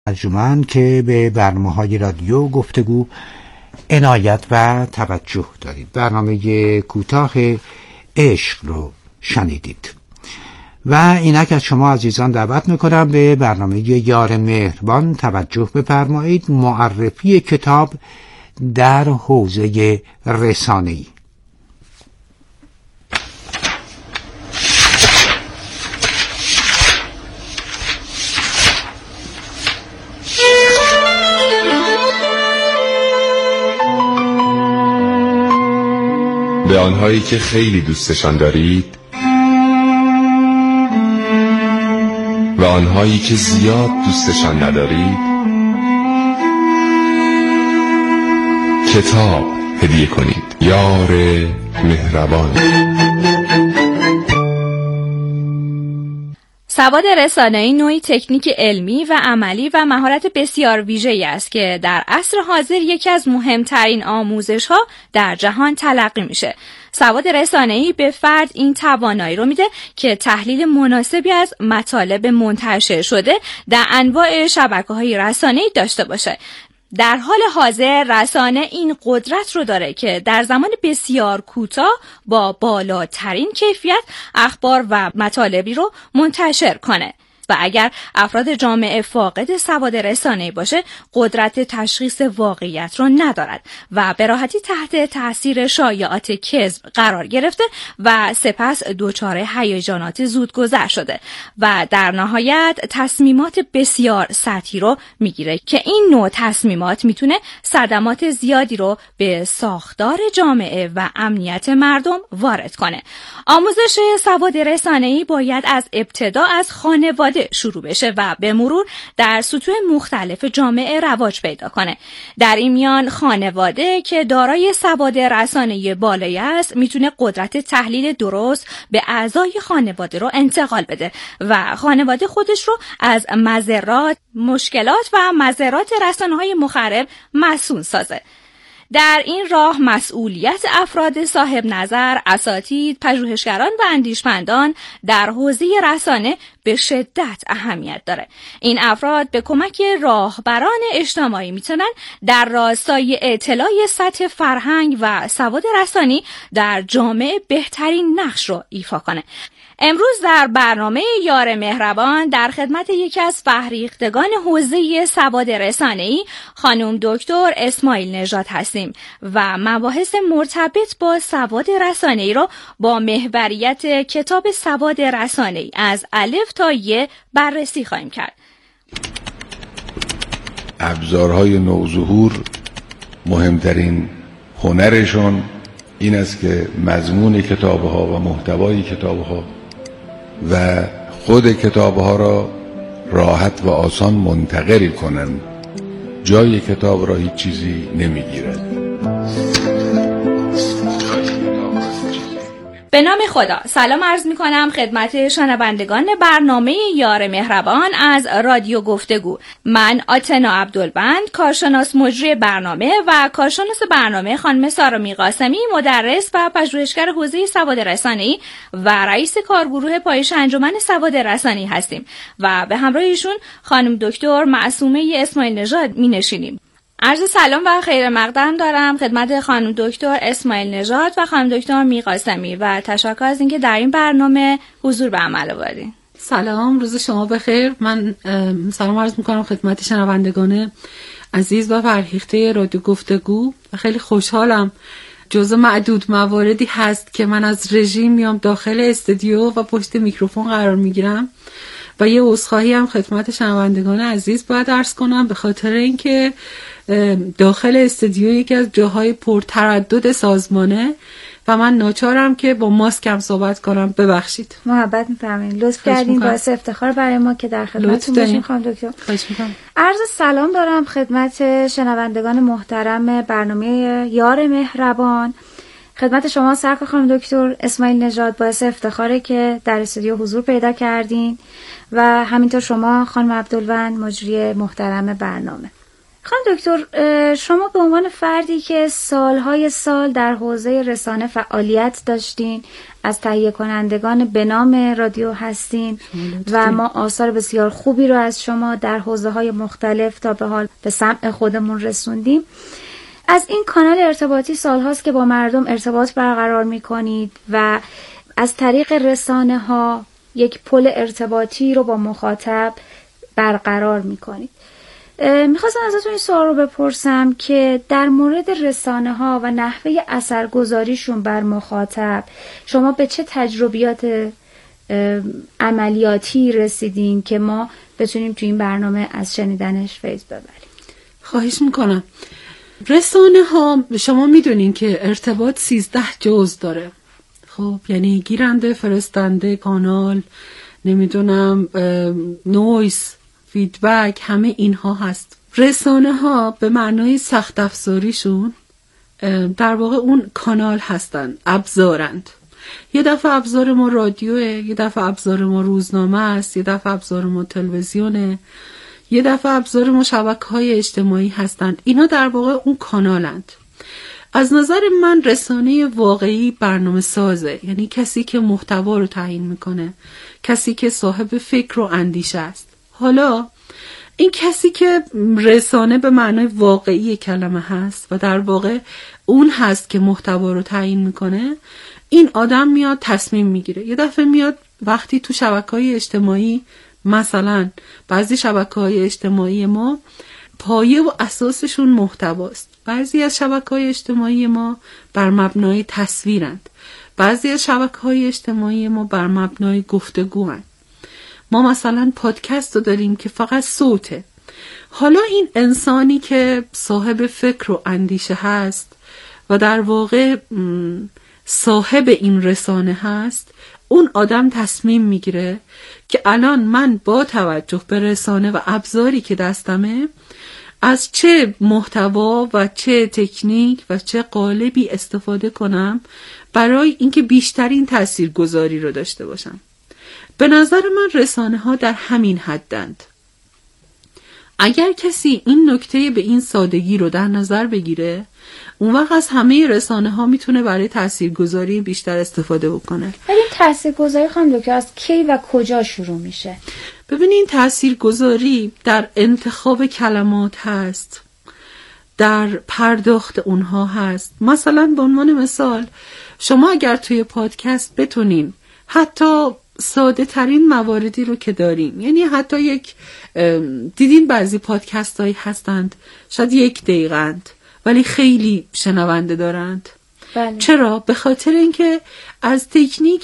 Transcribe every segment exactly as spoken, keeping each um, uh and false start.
ارجمند که به برنامه‌های رادیو گفتگو عنایت و توجه دارید. برنامه کوتاه عشق رو شنیدید و اینک از شما عزیزان دعوت میکنم به برنامه یار مهربان توجه بفرمایید. معرفی کتاب در حوزه رسانه‌ای. به آنهایی که خیلی دوستشان دارید و آنهایی که زیاد دوستشان ندارید کتاب هدیه کنید. یار مهربان. سواد رسانه‌ای نوعی تکنیک علمی و عملی و مهارت بسیار ویژه‌ای است که در عصر حاضر یکی از مهمترین آموزش‌ها در جهان تلقی میشه. سواد رسانه‌ای به فرد این توانایی رو میده که تحلیل مناسبی از مطالب منتشر شده در انواع شبکه‌های رسانه‌ای داشته باشه. در حال حاضر رسانه این قدرت رو داره که در زمان بسیار کوتاه با بالاترین کیفیت اخبار و مطالبی رو منتشر کنه و اگر افراد جامعه فاقد سواد رسانه‌ای باشه قدرت تشخیص واقعیت رو ندارد و به راحتی تحت تاثیر شایعات کذب قرار گرفته و سپس دچار هیجانات زودگذر شده و در نهایت تصمیمات بسیار سطحی رو میگیره که این نوع تصمیمات میتونه صدمات زیادی رو به ساختار جامعه و امنیت مردم وارد کنه. آموزش سواد رسانه‌ای باید از ابتدا از خانواده شروع بشه و به مرور در سطوح مختلف جامعه رواج پیدا کنه. در این میان خانواده که دارای سواد رسانه‌ای بالایی است میتونه قدرت تحلیل درست به اعضای خانواده رو انتقال بده و خانواده خودش رو از مضرات، مشکلات و مضرات رسانه‌های مخرب مسئول سازه. در این راه مسئولیت افراد صاحب نظر، اساتید، پژوهشگران و اندیشمندان در حوزه رسانه به شدت اهمیت داره. این افراد به کمک راهبران اجتماعی میتونن در راستای اطلاع سطح فرهنگ و سواد رسانی در جامعه بهترین نقش رو ایفا کنه. امروز در برنامه یار مهربان در خدمت یکی از فهریختگان حوزه سواد رسانه‌ای خانم دکتر اسماعیل نژاد هستیم و مباحث مرتبط با سواد رسانه‌ای رو با محوریت کتاب سواد رسانه‌ای از الف تا ی بررسی خواهیم کرد. ابزارهای نوظهور مهمترین هنرشون این است که مضمون کتاب‌ها و محتوای کتاب‌ها و خود کتاب‌ها را راحت و آسان منتقل کنند. جای کتاب را هیچ چیزی نمیگیرد. به نام خدا سلام عرض می کنم خدمت شنوندگان برنامه یار مهربان از رادیو گفتگو. من آتنا عبدالبند، کارشناس مجری برنامه و کارشناس برنامه خانم سارا میقاسمی، مدرس و پژوهشگر حوزه سواد رسانه‌ای و رئیس کارگروه پایش انجمن سواد رسانه‌ای هستیم و به همراه ایشون خانم دکتر معصومه اسماعیل نژاد می نشینیم. عرض سلام و خیر مقدم دارم خدمت خانم دکتر اسماعیل نژاد و خانم دکتر میقاسمی و تشکر از اینکه در این برنامه حضور به عمل آوردین. سلام، روز شما بخیر. من سلام عرض میکنم خدمت شنوندگان عزیز و فرهیخته رادیو گفتگو و خیلی خوشحالم جزو معدود مواردی هست که من از رژیم میام داخل استودیو و پشت میکروفون قرار میگیرم و یه عذرخواهی هم خدمت شنوندگان عزیز باید عرض کنم به خاطر اینکه داخل استودیو یکی از جاهای پرتردد سازمانه و من ناچارم که با ماسکم صحبت کنم. ببخشید. محبت می‌فرمایید. لطف کردین، باعث افتخار برای ما که در خدمتتون باشیم خانم دکتر. خواهش می‌کنم. عرض سلام دارم خدمت شنوندگان محترم برنامه یار مهربان. خدمت شما سرکار خانم دکتر اسماعیل نژاد باعث افتخاره که در استودیو حضور پیدا کردین و همینطور شما خانم عبدالوند مجری محترم برنامه. خانم دکتر، شما به عنوان فردی که سالهای سال در حوزه رسانه فعالیت داشتین، از تهیه کنندگان به نام رادیو هستین و ما آثار بسیار خوبی رو از شما در حوزه های مختلف تا به حال به سمع خودمون رسوندیم. از این کانال ارتباطی سالهاست که با مردم ارتباط برقرار میکنید و از طریق رسانه ها یک پل ارتباطی رو با مخاطب برقرار میکنید. میخواستم ازتون این سوال رو بپرسم که در مورد رسانه ها و نحوه اثرگذاریشون بر مخاطب شما به چه تجربیات عملیاتی رسیدین که ما بتونیم تو این برنامه از شنیدنش فیض ببریم؟ خواهش میکنم. رسانه ها شما میدونین که ارتباط سیزده جزء داره. خب یعنی گیرنده، فرستنده، کانال، نمیدونم نویز، فیدبک، همه اینها هست. رسانه ها به معنای سخت افزاریشون در واقع اون کانال هستن، ابزارند. یه دفعه ابزار ما رادیوه، یه دفعه ابزار ما روزنامه است، یه دفعه ابزار ما تلویزیونه، یه دفعه ابزار ما شبکه‌های اجتماعی هستند. اینا در واقع اون کانالند. از نظر من رسانه واقعی برنامه سازه، یعنی کسی که محتوا رو تعیین میکنه، کسی که صاحب فکر و اندیشه است. حالا این کسی که رسانه به معنای واقعی کلمه هست و در واقع اون هست که محتوا رو تعیین میکنه، این آدم میاد تصمیم میگیره. یه دفعه میاد وقتی تو شبکه‌های اجتماعی، مثلا بعضی شبکه‌های اجتماعی ما پایه و اساسشون محتواست، بعضی از شبکه‌های اجتماعی ما بر مبنای تصویرند، بعضی از شبکه‌های اجتماعی ما بر مبنای گفتگوند. ما مثلا پادکست رو داریم که فقط صوته. حالا این انسانی که صاحب فکر و اندیشه هست و در واقع صاحب این رسانه هست، اون آدم تصمیم میگیره که الان من با توجه به رسانه و ابزاری که دستمه از چه محتوا و چه تکنیک و چه قالبی استفاده کنم برای اینکه بیشترین تاثیرگذاری رو داشته باشم. به نظر من رسانه ها در همین حدند. اگر کسی این نکته به این سادگی رو در نظر بگیره، اون وقت از همه رسانه ها میتونه برای تاثیرگذاری بیشتر استفاده بکنه. ولی این تاثیرگذاری خانم دکتر از کی و کجا شروع میشه؟ ببینین، تاثیرگذاری در انتخاب کلمات هست، در پرداخت اونها هست. مثلا به عنوان مثال، شما اگر توی پادکست بتونین حتی ساده ترین مواردی رو که داریم، یعنی حتی یک دیدین بعضی پادکست هایی هستند شاید یک دقیقند ولی خیلی شنونده دارند. بله. چرا؟ به خاطر اینکه از تکنیک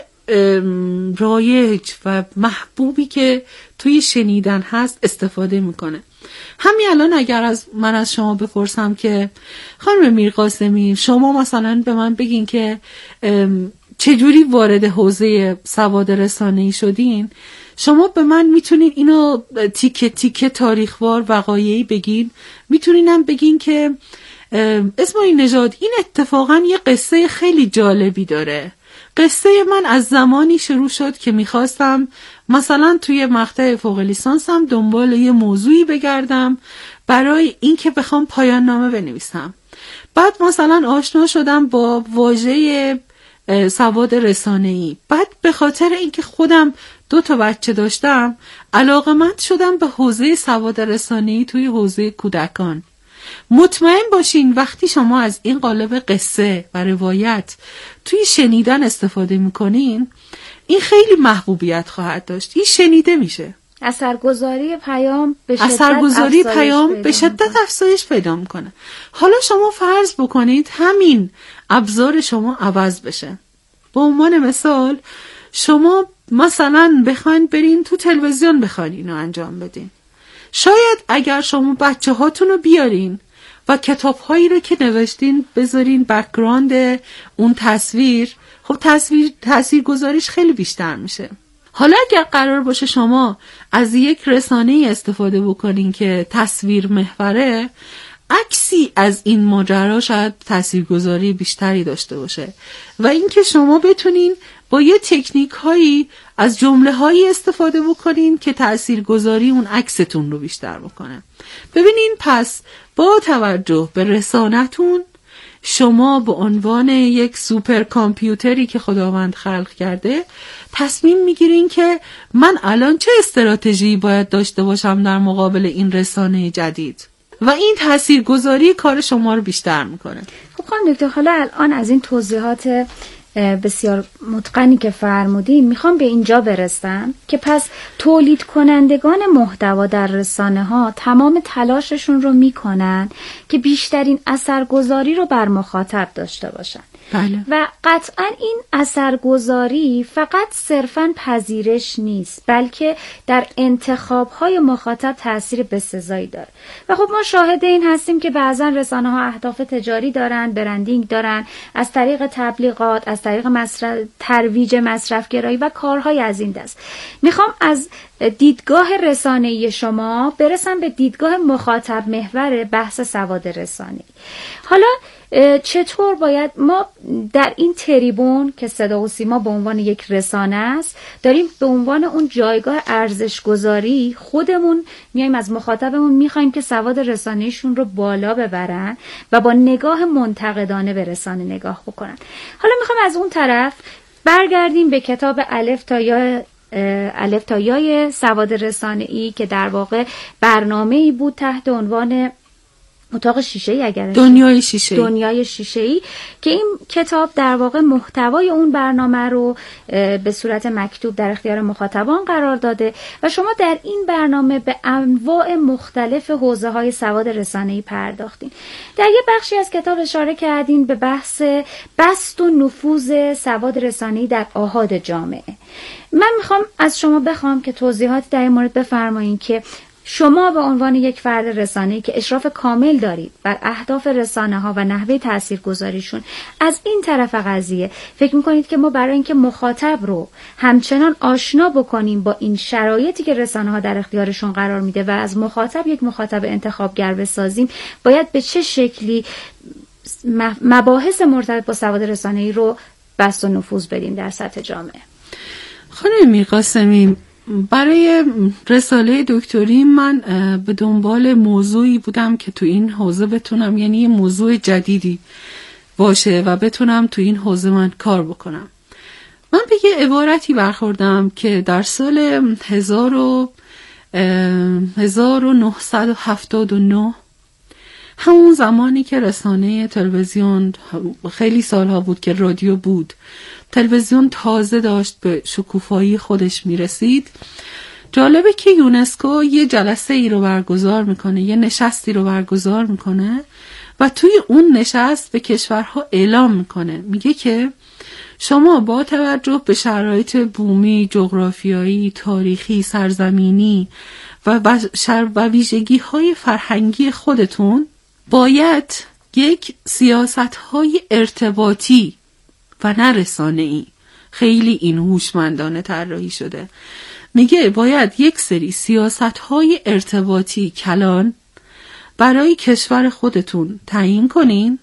رایج و محبوبی که توی شنیدن هست استفاده میکنه. همین الان اگر از من از شما بپرسم که خانم میرقاسمی، شما مثلا به من بگین که چجوری وارد حوزه سواد رسانه‌ای شدین، شما به من میتونین اینو تیکه تیکه تاریخوار وقایعی بگین. میتونینم بگین که اسماعیل نژاد، این اتفاقا یه قصه خیلی جالبی داره. قصه من از زمانی شروع شد که میخواستم مثلا توی مقطع فوق لیسانسم دنبال یه موضوعی بگردم برای اینکه بخوام پایان نامه بنویسم. بعد مثلا آشنا شدم با واژه سواد رسانه‌ای. بعد به خاطر اینکه خودم دو تا بچه داشتم، علاقه‌مند شدم به حوزه سواد رسانه‌ای توی حوزه کودکان. مطمئن باشین وقتی شما از این قالب قصه و روایت توی شنیدن استفاده میکنین، این خیلی محبوبیت خواهد داشت. این شنیده میشه. اثرگذاری پیام به شدت اثرگذاری پیام به شدت افزایش پیدا میکنه. حالا شما فرض بکنید همین ابزار شما عوض بشه. به عنوان مثال، شما مثلا بخواین برین تو تلویزیون بخواین اینو انجام بدین. شاید اگر شما بچه هاتون رو بیارین و کتاب هایی رو که نوشتین بذارین بک‌گراند اون تصویر، خب تصویر تأثیر گذاریش خیلی بیشتر میشه. حالا اگر قرار باشه شما از یک رسانه‌ای استفاده بکنین که تصویر محوره، عکسی از این ماجرا شاید تاثیرگذاری بیشتری داشته باشه و اینکه شما بتونین با یه تکنیک هایی از جمله هایی استفاده بکنین که تاثیرگذاری اون عکستون رو بیشتر بکنه. ببینین پس با توجه به رسانتون شما به عنوان یک سوپر کامپیوتری که خداوند خلق کرده تصمیم میگیرین که من الان چه استراتژی باید داشته باشم در مقابل این رسانه جدید و این تاثیرگذاری کار شما رو بیشتر میکنه. خب خانم دکتر، حالا الان از این توضیحات بسیار متقنی که فرمودین میخوام به اینجا برسم که پس تولید کنندگان محتوا در رسانه ها تمام تلاششون رو میکنن که بیشترین اثرگذاری رو بر مخاطب داشته باشن. بله. و قطعا این اثرگذاری فقط صرفاً پذیرش نیست، بلکه در انتخاب‌های مخاطب تأثیر بسزایی داره. و خب ما شاهد این هستیم که بعضا رسانه‌ها اهداف تجاری دارن، برندینگ دارن، از طریق تبلیغات، از طریق مصرف، ترویج مصرفگرایی و کارهای از این دست. میخوام از دیدگاه رسانه‌ای شما برسم به دیدگاه مخاطب محور بحث سواد رسانه‌ای. حالا چطور باید ما در این تریبون که صدا و سیما به عنوان یک رسانه است داریم به عنوان اون جایگاه ارزش‌گذاری خودمون میایم از مخاطبمون میخوایم که سواد رسانه‌ایشون رو بالا ببرن و با نگاه منتقدانه به رسانه نگاه بکنن. حالا میخوام از اون طرف برگردیم به کتاب الف تا یا الف تا یای سواد رسانه‌ای که در واقع برنامه‌ای بود تحت عنوان اتاق شیشه‌ای، اگر دنیای شیشه‌ای دنیای شیشه‌ای که این کتاب در واقع محتوای اون برنامه رو به صورت مکتوب در اختیار مخاطبان قرار داده و شما در این برنامه به انواع مختلف حوزه‌های سواد رسانه‌ای پرداختین. در یه بخشی از کتاب اشاره کردین به بحث بست و نفوذ سواد رسانه‌ای در آحاد جامعه. من میخوام از شما بخوام که توضیحاتی در این مورد بفرمایید که شما به عنوان یک فرد رسانه‌ای که اشراف کامل دارید بر اهداف رسانه‌ها و نحوه تاثیرگذاریشون، از این طرف قضیه فکر می‌کنید که ما برای اینکه مخاطب رو همچنان آشنا بکنیم با این شرایطی که رسانه‌ها در اختیارشون قرار میده و از مخاطب یک مخاطب انتخابگر بسازیم، باید به چه شکلی مباحث مرتبط با سواد رسانه‌ای رو بست و نفوذ بدیم در سطح جامعه؟ خانم میرقاسمی، برای رساله دکتری من به دنبال موضوعی بودم که تو این حوزه بتونم، یعنی یه موضوع جدیدی باشه و بتونم تو این حوزه من کار بکنم. من به یه عبارتی برخوردم که در سال هزار و نهصد و هفتاد و نه، همون زمانی که رسانه تلویزیون، خیلی سالها بود که رادیو بود، تلویزیون تازه داشت به شکوفایی خودش میرسید، جالبه که یونسکو یه جلسه ای رو برگزار میکنه، یه نشستی رو برگزار میکنه و توی اون نشست به کشورها اعلام میکنه، میگه که شما با توجه به شرایط بومی، جغرافیایی، تاریخی، سرزمینی و و ویژگی های فرهنگی خودتون باید یک سیاست های ارتباطی و نه رسانه‌ای، خیلی این هوشمندانه طراحی شده، میگه باید یک سری سیاست‌های ارتباطی کلان برای کشور خودتون تعیین کنین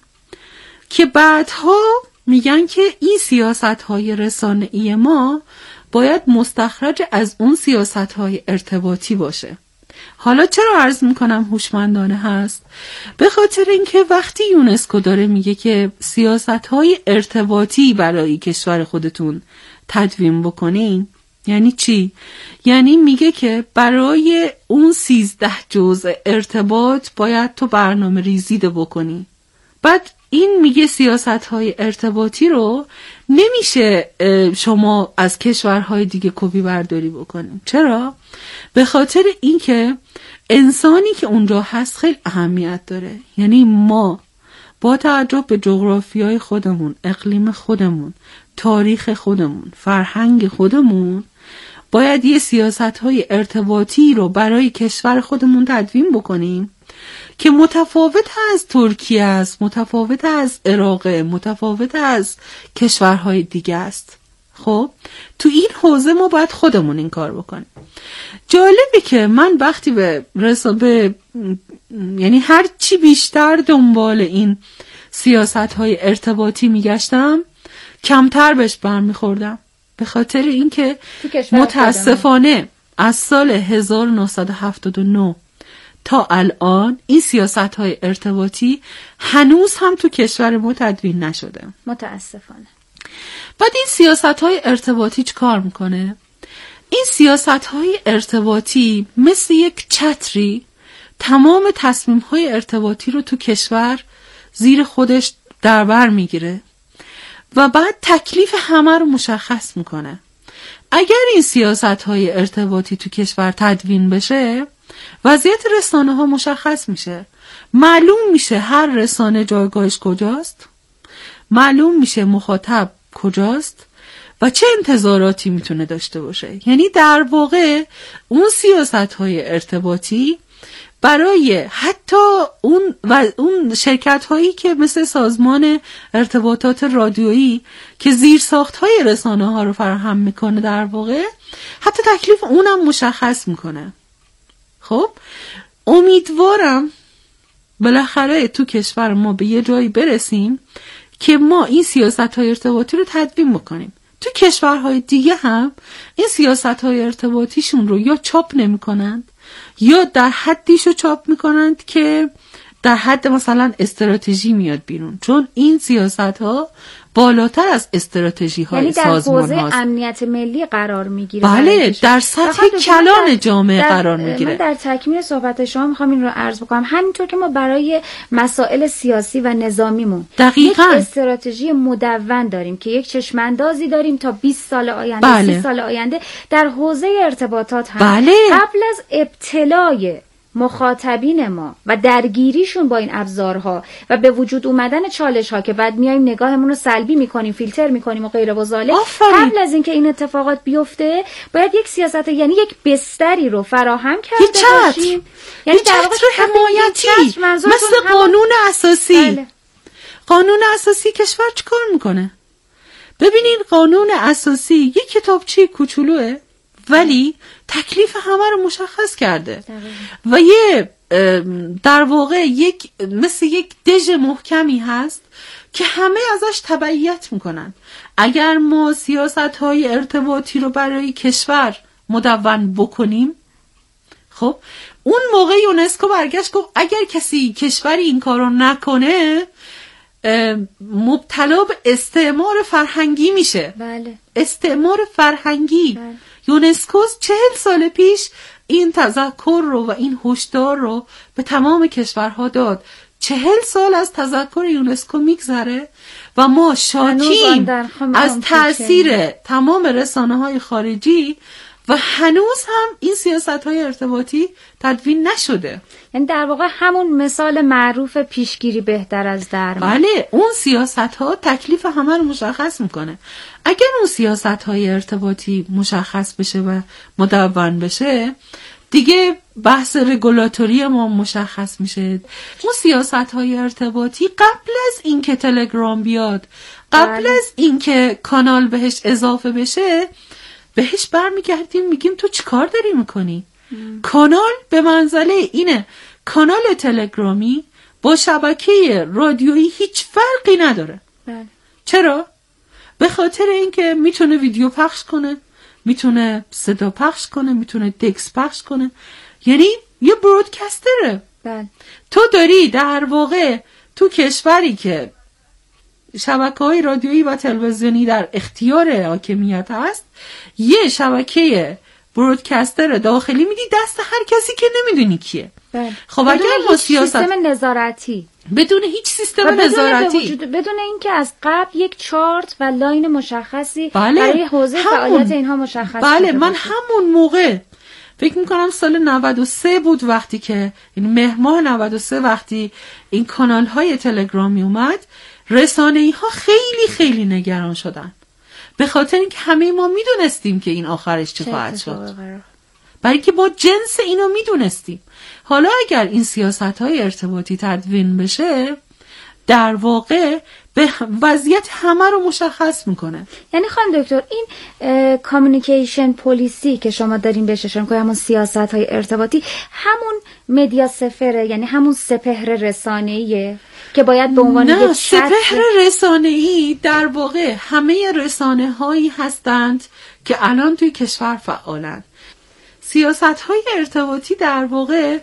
که بعدها میگن که این سیاست‌های رسانه‌ای ما باید مستخرج از اون سیاست‌های ارتباطی باشه. حالا چرا عرض میکنم هوشمندانه هست؟ به خاطر اینکه وقتی یونسکو داره میگه که سیاست‌های ارتباطی برای کشور خودتون تدوین بکنین، یعنی چی؟ یعنی میگه که برای اون سیزده جزء ارتباط باید تو برنامه ریزی ده بکنی. بعد این میگه سیاست‌های ارتباطی رو نمیشه شما از کشورهای دیگه کپی برداری بکنیم. چرا؟ به خاطر اینکه انسانی که اونجا هست خیلی اهمیت داره. یعنی ما با توجه به جغرافیای خودمون، اقلیم خودمون، تاریخ خودمون، فرهنگ خودمون، باید یه سیاست‌های ارتباطی رو برای کشور خودمون تدوین بکنیم که متفاوت از ترکیه است، متفاوت از عراق، متفاوت از کشورهای دیگه است. خب تو این حوزه ما باید خودمون این کار بکنیم. جالبه که من وقتی به رسابه، یعنی هر چی بیشتر دنبال این سیاست‌های ارتباطی میگشتم، کمتر بهش برمیخوردم. به خاطر اینکه متاسفانه از سال هزار و نهصد و هفتاد و نه تا الان این سیاست‌های ارتباطی هنوز هم تو کشور ما تدوین نشده، متاسفانه. بعد این سیاست‌های ارتباطی چه کار میکنه؟ این سیاست‌های ارتباطی مثل یک چتری تمام تصمیم‌های ارتباطی رو تو کشور زیر خودش در بر میگیره و بعد تکلیف همه رو مشخص میکنه. اگر این سیاست‌های ارتباطی تو کشور تدوین بشه، وضعیت رسانه ها مشخص میشه، معلوم میشه هر رسانه جایگاهش کجاست، معلوم میشه مخاطب کجاست و چه انتظاراتی میتونه داشته باشه. یعنی در واقع اون سیاست‌های ارتباطی برای حتی اون و اون شرکت هایی که مثل سازمان ارتباطات رادیویی که زیرساخت های رسانه ها رو فراهم میکنه، در واقع حتی تکلیف اونم مشخص میکنه. خب امیدوارم بالاخره تو کشور ما به یه جایی برسیم که ما این سیاست های ارتباطی رو تدوین بکنیم. تو کشورهای دیگه هم این سیاست های ارتباطیشون رو یا چاپ نمی کنند یا در حدیشو چاپ میکنند که در حد مثلا استراتژی میاد بیرون، چون این سیاست ها بالاتر از استراتژی های سازمان هاست. یعنی در حوزه امنیت ملی قرار میگیره. بله، در سطح کلان جامعه قرار میگیره. من در تکمیل صحبت شما میخوام این رو عرض بکنم، همینطور که ما برای مسائل سیاسی و نظامیمون دقیقاً یک استراتژی مدون داریم که یک چشماندازی داریم تا بیست سال آینده، بله. سی سال آینده در حوزه ارتباطات هم بله. قبل از ابتلای مخاطبین ما و درگیریشون با این ابزارها و به وجود اومدن چالش ها که بعد میایم نگاهمون رو سلبی میکنیم، فیلتر میکنیم و غیره و ذالک، قبل از اینکه این اتفاقات بیفته باید یک سیاست، یعنی یک بستری رو فراهم کرده باشیم، یعنی در واقع حمایتی مثل قانون اساسی. بله. قانون اساسی کشور چیکار میکنه؟ ببینین قانون اساسی یک کتابچه کوچولوئه ولی تکلیف همه رو مشخص کرده و یه در واقع یک مثل یک دژ محکمی هست که همه ازش تبعیت میکنن. اگر ما سیاست‌های ارتباطی رو برای کشور مدون بکنیم، خب اون موقع یونسکو برگشت گفت اگر کسی کشوری این کارو نکنه مبتلا به استعمار فرهنگی میشه. بله. استعمار فرهنگی. بله. یونسکو چهل سال پیش این تذکر رو و این هشدار رو به تمام کشورها داد. چهل سال از تذکر یونسکو میگذره و ما شاکیم از تأثیر تمام رسانه‌های خارجی و هنوز هم این سیاست‌های ارتباطی تدوین نشده. یعنی در واقع همون مثال معروف پیشگیری بهتر از درمان. بله، اون سیاست‌ها تکلیف همه رو مشخص میکنه. اگر اون سیاست‌های ارتباطی مشخص بشه و مدون بشه، دیگه بحث رگولاتوری ما مشخص میشه. اون سیاست‌های ارتباطی قبل از اینکه تلگرام بیاد، قبل بله. از اینکه کانال بهش اضافه بشه، بهش برمیگردیم میگیم تو چی کار داری میکنی؟ ام. کانال به منزله اینه. کانال تلگرامی با شبکه رادیویی هیچ فرقی نداره. بله. چرا؟ به خاطر اینکه میتونه ویدیو پخش کنه، میتونه صدا پخش کنه، میتونه تکست پخش کنه، یعنی یه برودکستره. بله. تو داری در واقع تو کشوری که شبکه‌های رادیویی و تلویزیونی در اختیار حاکمیت هست، یه شبکه برودکستر داخلی میدی دست هر کسی که نمیدونی کیه. بله. خب اگر ما سیاست سیستم نظارتی، بدون هیچ سیستم بدون نظارتی، بدون اینکه از قبل یک چارت و لاین مشخصی بله. برای حوزه فعالیت اینها مشخص بله، من باشه. همون موقع فکر میکنم سال نود و سه بود وقتی که این مهر ماه نود و سه وقتی این کانال های تلگرامی اومد، رسانه‌ای ها خیلی خیلی نگران شدن، به خاطر اینکه همه ما میدونستیم که این آخرش چه خواهد شد، برای که با جنس اینو میدونستیم. حالا اگر این سیاست های ارتباطی تدوین بشه، در واقع به وضعیت همه رو مشخص میکنه. یعنی خانم دکتر این کامیونیکیشن پلیسی که شما دارین بهش اشاره میکنید، همون سیاست های ارتباطی، همون مدیا سفره، یعنی همون سپهر رسانه‌ایه که باید به عنوان نه، یک سپهر رسانه‌ای در واقع همه رسانه هایی هستند که الان توی کشور فعالند. سیاست های ارتباطی در واقع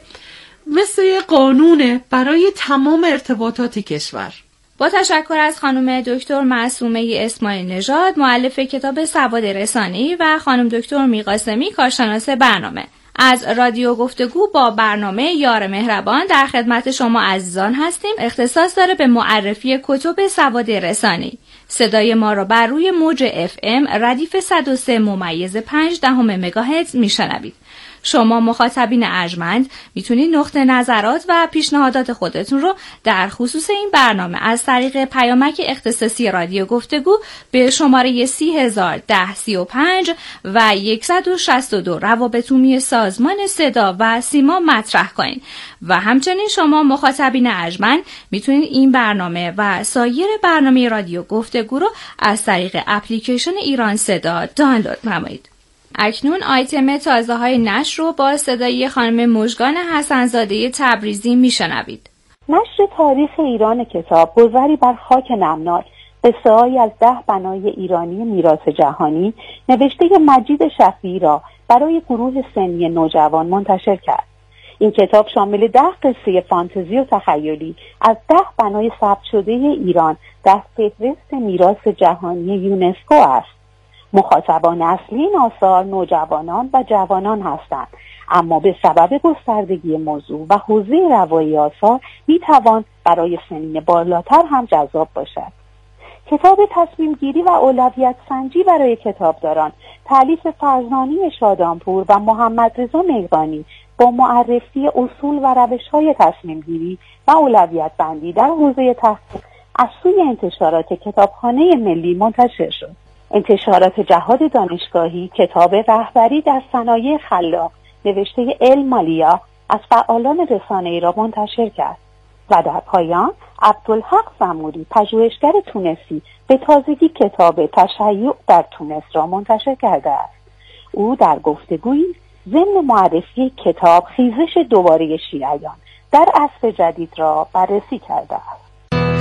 مثل یه قانونه برای تمام ارتباطات کشور. با تشکر از خانم دکتر معصومه اسماعیل نژاد، مؤلف کتاب سواد رسانه‌ای، و خانم دکتر میقاسمی، کارشناس برنامه. از رادیو گفتگو با برنامه یار مهربان در خدمت شما عزیزان هستیم. اختصاص داره به معرفی کتب سواد رسانه‌ای. صدای ما را بر روی موج اف ام ردیف صد و سه ممیز پنج دهم مگاهرتز میشنوید. شما مخاطبین ارجمند میتونید نقطه نظرات و پیشنهادات خودتون رو در خصوص این برنامه از طریق پیامک اختصاصی رادیو گفتگو به شماره سی هزار ده سی و پنج و صد و شصت و دو روابط عمومی سازمان صدا و سیما مطرح کنید. و همچنین شما مخاطبین ارجمند میتونید این برنامه و سایر برنامه رادیو گفتگو رو از طریق اپلیکیشن ایران صدا دانلود نمایید. اکنون آیتم تازه های نشر رو با صدای خانم مژگان حسن‌زاده تبریزی میشنوید. نشر تاریخ ایران کتاب، گذری بر خاک نمناک، قصه‌هایی از ده بنای ایرانی میراث جهانی، نوشته مجید شفیعی را برای گروه سنی نوجوان منتشر کرد. این کتاب شامل ده قصه فانتزی و تخیلی از ده بنای ثبت شده ایران در فهرست میراث جهانی یونسکو است. مخاطبان اصلی این آثار نوجوانان و جوانان هستند، اما به سبب گستردگی موضوع و حوزه روایی آثار میتوان برای سنین بالاتر هم جذاب باشد. کتاب تصمیم گیری و اولویت سنجی برای کتابداران، تالیف فرزانه شادانپور و محمد رضا میغانی، با معرفی اصول و روش‌های تصمیم گیری و اولویت بندی در حوزه تحقیق از سوی انتشارات کتابخانه ملی منتشر شد. انتشارات جهاد دانشگاهی کتاب رهبری در صنایع خلاق نوشته المالیا از فعالان رسانه‌ای را منتشر کرد و در پایان عبدالحق زموری، پژوهشگر تونسی، به تازگی کتاب تشیع در تونس را منتشر کرده است. او در گفتگویی ضمن معرفی کتاب خیزش دوباره شیعیان در عصر جدید را بررسی کرده است.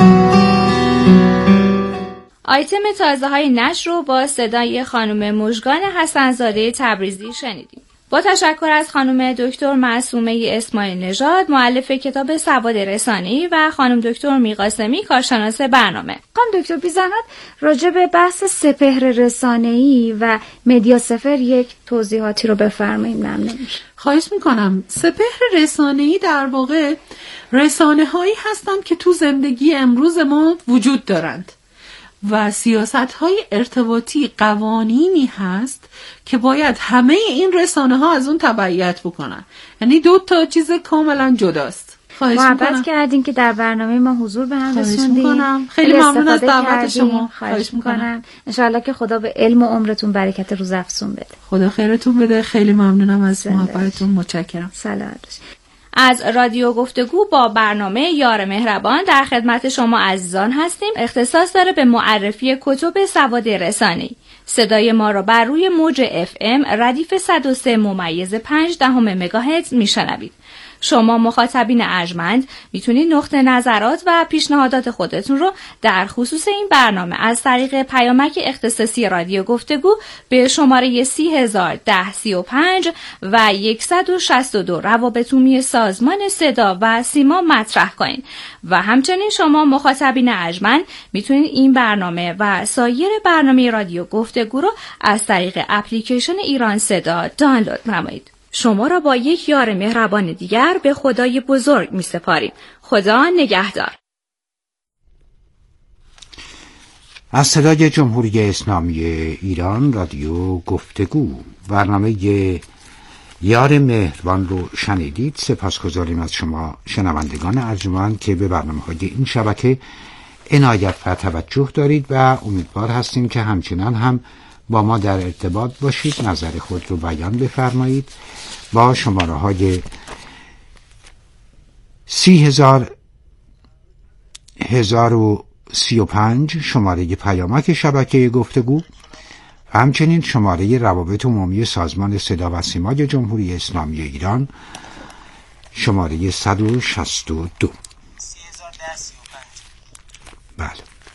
آیتم تازه های نشر رو با صدای خانم مژگان حسن‌زاده تبریزی شنیدیم. با تشکر از خانم دکتر معصومه اسماعیل نژاد، مؤلف کتاب سواد رسانه‌ای، و خانم دکتر میقاسمی، کارشناس برنامه. خانم دکتر بی زحمت راجع به بحث سپهر رسانه‌ای و مدیا سفر یک توضیحاتی رو بفرمایید، ممنون میشم. خواهش میکنم. سپهر رسانه‌ای در واقع رسانه‌هایی هستند که تو زندگی امروز ما وجود دارند و سیاست‌های ارتباطی قوانینی هست که باید همه این رسانه‌ها از اون تبعیت بکنن. یعنی دو تا چیز کاملا جداست. خواهش میکنم. محبت کردین که در برنامه ما حضور به هم رسوندین. خیلی ممنون از دعوت شما. خواهش میکنم. انشاءالله که خدا به علم و عمرتون برکت روزافزون بده. خدا خیرتون بده. خیلی ممنونم از محبتتون. متشکرم. سلامت باشید. از رادیو گفتگو با برنامه یار مهربان در خدمت شما عزیزان هستیم. اختصاص داره به معرفی کتب سواد رسانه‌ای. صدای ما را بر روی موج اف ام ردیف صد و سه ممیز پنج دهم مگاهرتز میشنوید. شما مخاطبین ارجمند میتونید نقطه نظرات و پیشنهادات خودتون رو در خصوص این برنامه از طریق پیامک اختصاصی رادیو گفتگو به شماره سی هزار ده سی و پنج و صد و شصت و دو روابط عمومی سازمان صدا و سیما مطرح کنید. و همچنین شما مخاطبین ارجمند میتونید این برنامه و سایر برنامه رادیو گفتگو رو از طریق اپلیکیشن ایران صدا دانلود نمایید. شما را با یک یار مهربان دیگر به خدای بزرگ می سپاریم. خدا نگهدار. از صدای جمهوری اسلامی ایران رادیو گفتگو، برنامه یار مهربان رو شنیدید. سپاسگزاریم از شما شنوندگان ارجمند که به برنامه‌های این شبکه عنایت و توجه دارید و امیدوار هستیم که همچنان هم با ما در ارتباط باشید، نظر خود رو بیان بفرمایید با شماره های سی هزار هزار و سی و پنج شماره پیامک شبکه گفتگو و همچنین شماره روابط عمومی سازمان صدا و سیمای جمهوری اسلامی ایران شماره صد و شصت و دو. بله،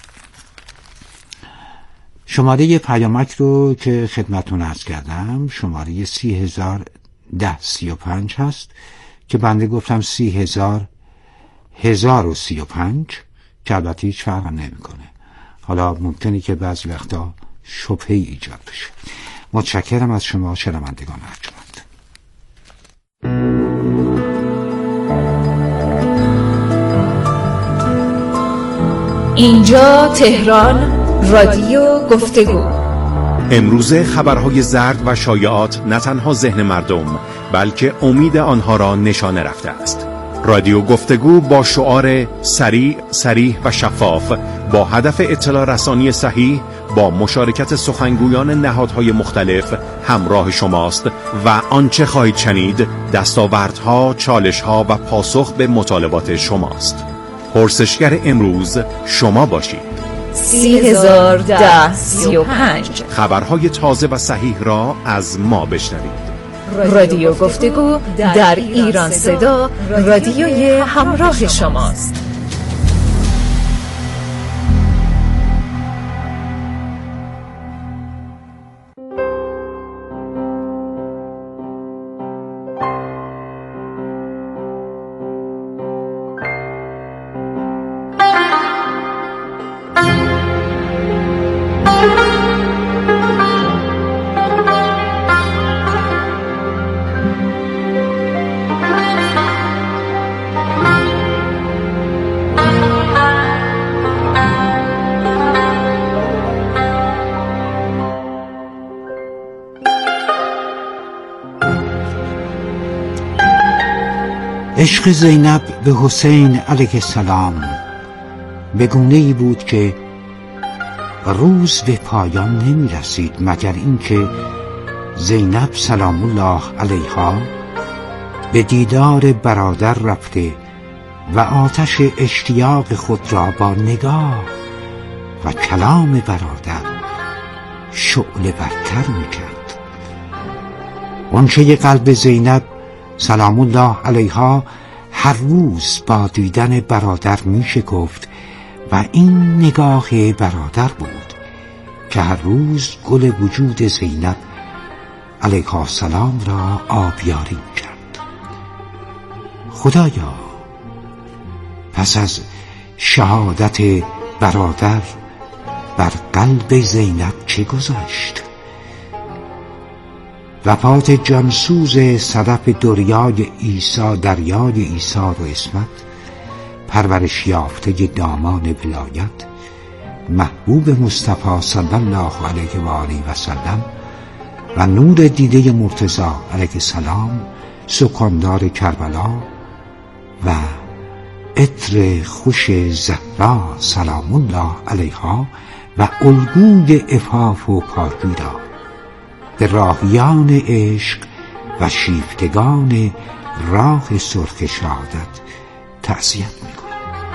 شماره پیامک رو که خدمتون عرض کردم شماره سی هزار ده سی و پنج هست که بنده گفتم سی هزار هزار و سی و پنج که البته هیچ فرق نمیکنه. حالا ممکنه که بعضی وقتا شبهه ایجاد بشه. متشکرم از شما شنوندگان ارجمند. اینجا تهران، رادیو گفتگو. امروزه خبرهای زرد و شایعات نه تنها ذهن مردم بلکه امید آنها را نشانه رفته است. رادیو گفتگو با شعار سریع، صریح و شفاف با هدف اطلاع رسانی صحیح با مشارکت سخنگویان نهادهای مختلف همراه شماست و آنچه خواهید شنید دستاوردها، چالشها و پاسخ به مطالبات شماست. پرسشگر امروز شما باشید. سی هزار ده سی و پنج خبرهای تازه و صحیح را از ما بشنوید. رادیو گفتگو در ایران صدا، رادیوی همراه شماست. عشق زینب به حسین علیه السلام به گونه‌ای بود که روز به پایان نمی رسید مگر اینکه زینب سلام الله علیها به دیدار برادر رفته و آتش اشتیاق خود را با نگاه و کلام برادر شعله برتر می کرد. غنچه قلب زینب سلام الله علیها هر روز با دیدن برادر می شکفت و این نگاه برادر بود که هر روز گل وجود زینب علیها السلام را آبیاری کرد. خدایا پس از شهادت برادر بر قلب زینب چه گذشت؟ وفات جانسوز صدف دریای عیسی دریای عیسی و اسمت، پرورش یافته دامان ولایت، محبوب مصطفی صلی الله علیه و آله و سلم و نور دیده مرتضی علیه السلام، سکاندار کربلا و عطر خوش زهرا سلام الله علیها و الگوی عفاف و پاکی را به راهیان عشق و شیفتگان راه سرخ شهادت تعزیت می‌کنم.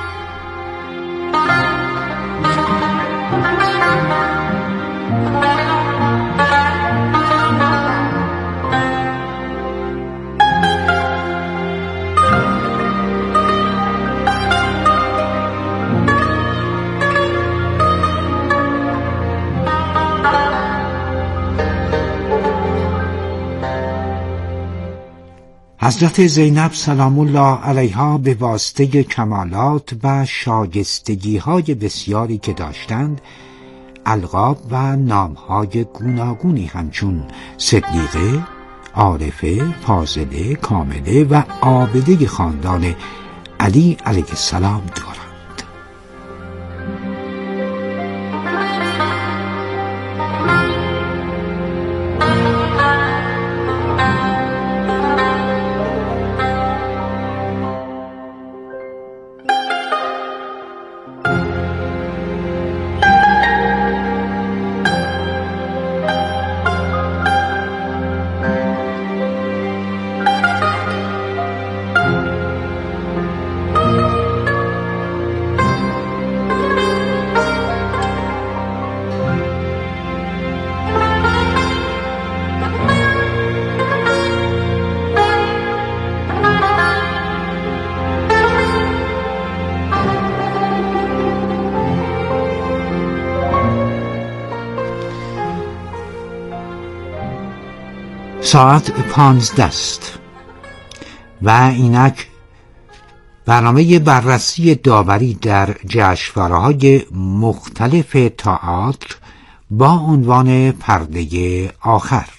حضرت زینب سلام الله علیها به واسطه کمالات و شایستگی های بسیاری که داشتند القاب و نامهای گوناگونی همچون صدیقه، عارفه، فاضله، کامله و عابده خاندان علی علیه السلام دارند. ساعت پانزده است و اینک برنامه بررسی داوری در جشنواره‌های مختلف تئاتر با عنوان پرده آخر.